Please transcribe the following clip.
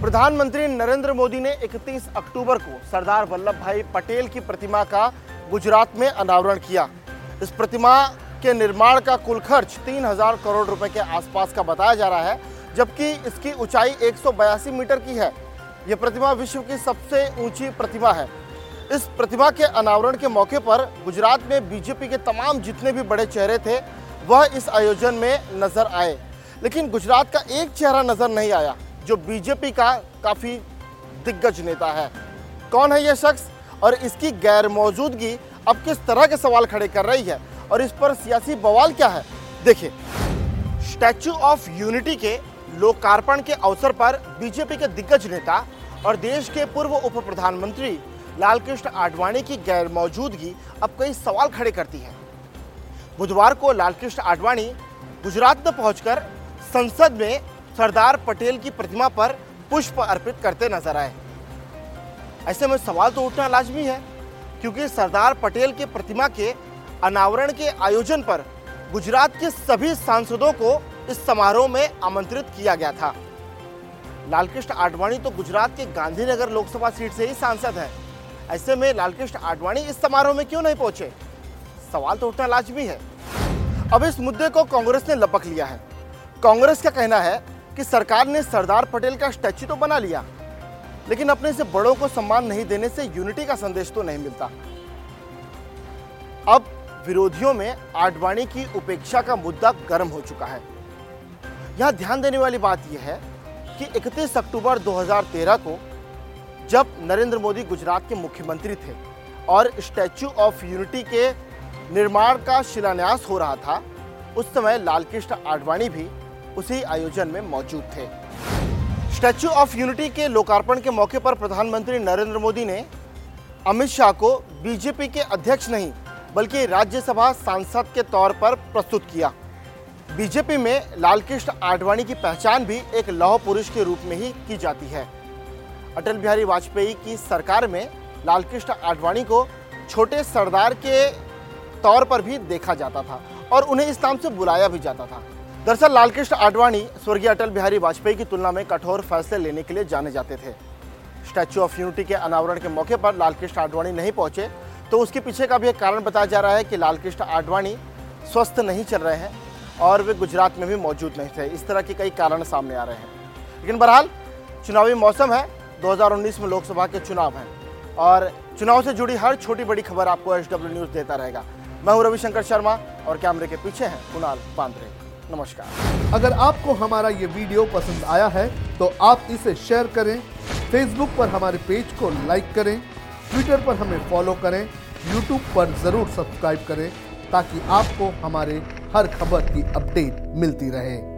प्रधानमंत्री नरेंद्र मोदी ने 31 अक्टूबर को सरदार वल्लभ भाई पटेल की प्रतिमा का गुजरात में अनावरण किया। इस प्रतिमा के निर्माण का कुल खर्च 3000 करोड़ रुपए के आसपास का बताया जा रहा है, जबकि इसकी ऊंचाई 182 मीटर की है। यह प्रतिमा विश्व की सबसे ऊंची प्रतिमा है। इस प्रतिमा के अनावरण के मौके पर गुजरात में बीजेपी के तमाम जितने भी बड़े चेहरे थे वह इस आयोजन में नजर आए, लेकिन गुजरात का एक चेहरा नजर नहीं आया जो बीजेपी का काफी दिग्गज नेता है। कौन है यह शख्स और इसकी गैर मौजूदगी अब किस तरह के सवाल खड़े कर रही है और इस पर सियासी बवाल क्या है, देखिए। स्टैच्यू ऑफ यूनिटी के लोकार्पण के अवसर पर बीजेपी के दिग्गज नेता और देश के पूर्व उप प्रधानमंत्री लालकृष्ण आडवाणी की गैर मौजूदगी अब कई सवाल खड़े करती है। बुधवार को लालकृष्ण आडवाणी गुजरात में पहुंचकर संसद में सरदार पटेल की प्रतिमा पर पुष्प अर्पित करते नजर आए। ऐसे में सवाल तो उठना लाजमी है, क्योंकि सरदार पटेल की प्रतिमा के अनावरण के आयोजन पर गुजरात के सभी सांसदों को इस समारोह में आमंत्रित किया गया था। लालकृष्ण आडवाणी तो गुजरात के गांधीनगर लोकसभा सीट से ही सांसद हैं। ऐसे में लालकृष्ण आडवाणी इस समारोह में क्यों नहीं पहुंचे, सवाल तो उठना लाजमी है। अब इस मुद्दे को कांग्रेस ने लपक लिया है। कांग्रेस का कहना है कि सरकार ने सरदार पटेल का स्टैच्यू तो बना लिया, लेकिन अपने से बड़ों को सम्मान नहीं देने से यूनिटी का संदेश तो नहीं मिलता। अब विरोधियों में आडवाणी की उपेक्षा का मुद्दा गर्म हो चुका है। यहां ध्यान देने वाली बात यह है कि 31 अक्टूबर 2013 को जब नरेंद्र मोदी गुजरात के मुख्यमंत्री थे और स्टैच्यू ऑफ यूनिटी के निर्माण का शिलान्यास हो रहा था, उस समय लालकृष्ण आडवाणी भी उसी आयोजन में मौजूद थे। स्टैच्यू ऑफ यूनिटी के लोकार्पण के मौके पर प्रधानमंत्री नरेंद्र मोदी ने अमित शाह को बीजेपी के अध्यक्ष नहीं बल्कि राज्यसभा सांसद के तौर पर प्रस्तुत किया। बीजेपी में लालकृष्ण आडवाणी की पहचान भी एक लौह पुरुष के रूप में ही की जाती है। अटल बिहारी वाजपेयी की सरकार में लालकृष्ण आडवाणी को छोटे सरदार के तौर पर भी देखा जाता था और उन्हें इस नाम से बुलाया भी जाता था। दरअसल लालकृष्ण आडवाणी स्वर्गीय अटल बिहारी वाजपेयी की तुलना में कठोर फैसले लेने के लिए जाने जाते थे। स्टैच्यू ऑफ यूनिटी के अनावरण के मौके पर लालकृष्ण आडवाणी नहीं पहुंचे तो उसके पीछे का भी एक कारण बताया जा रहा है कि लालकृष्ण आडवाणी स्वस्थ नहीं चल रहे हैं और वे गुजरात में भी मौजूद नहीं थे। इस तरह के कई कारण सामने आ रहे हैं। लेकिन बहरहाल चुनावी मौसम है, 2019 में लोकसभा के चुनाव हैं और चुनाव से जुड़ी हर छोटी बड़ी खबर आपको HW न्यूज़ देता रहेगा। मैं हूं रविशंकर शर्मा और कैमरे के पीछे हैं कुणाल पांद्रे। नमस्कार। अगर आपको हमारा ये वीडियो पसंद आया है तो आप इसे शेयर करें, फेसबुक पर हमारे पेज को लाइक करें, ट्विटर पर हमें फॉलो करें, यूट्यूब पर ज़रूर सब्सक्राइब करें ताकि आपको हमारे हर खबर की अपडेट मिलती रहे।